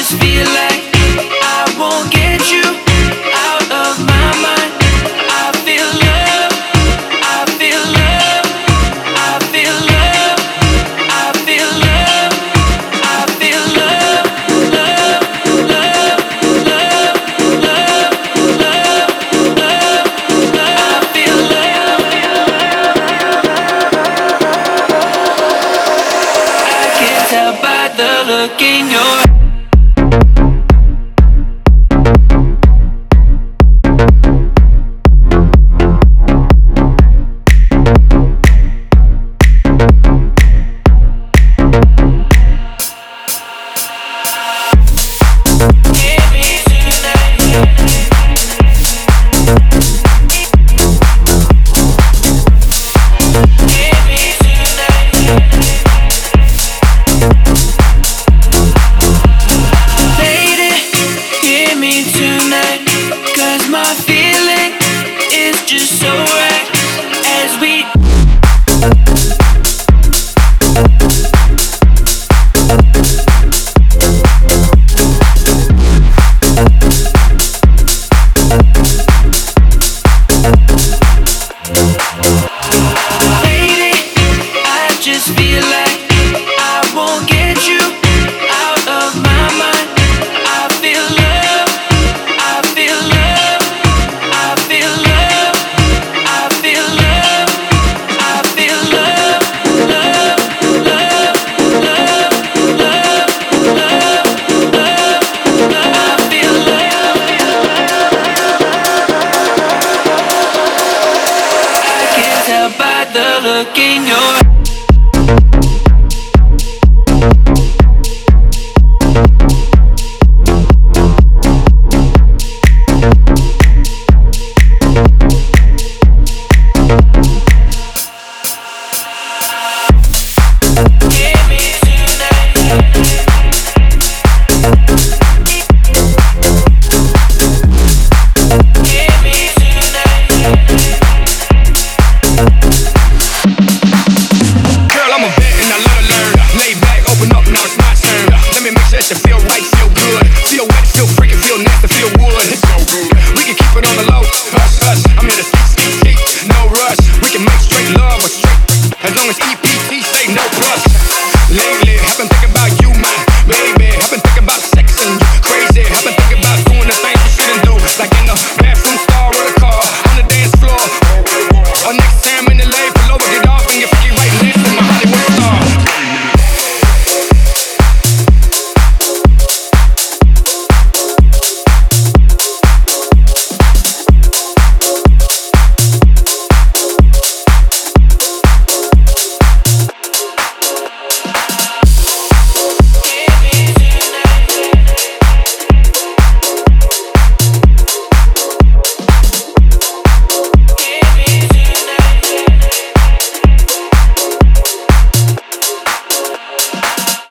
just feel like I won't get you out of my mind. I feel love, I feel love, I feel love, I feel love, I feel love, love, love, love, love, love, love, love. I feel love. I can tell by the look in your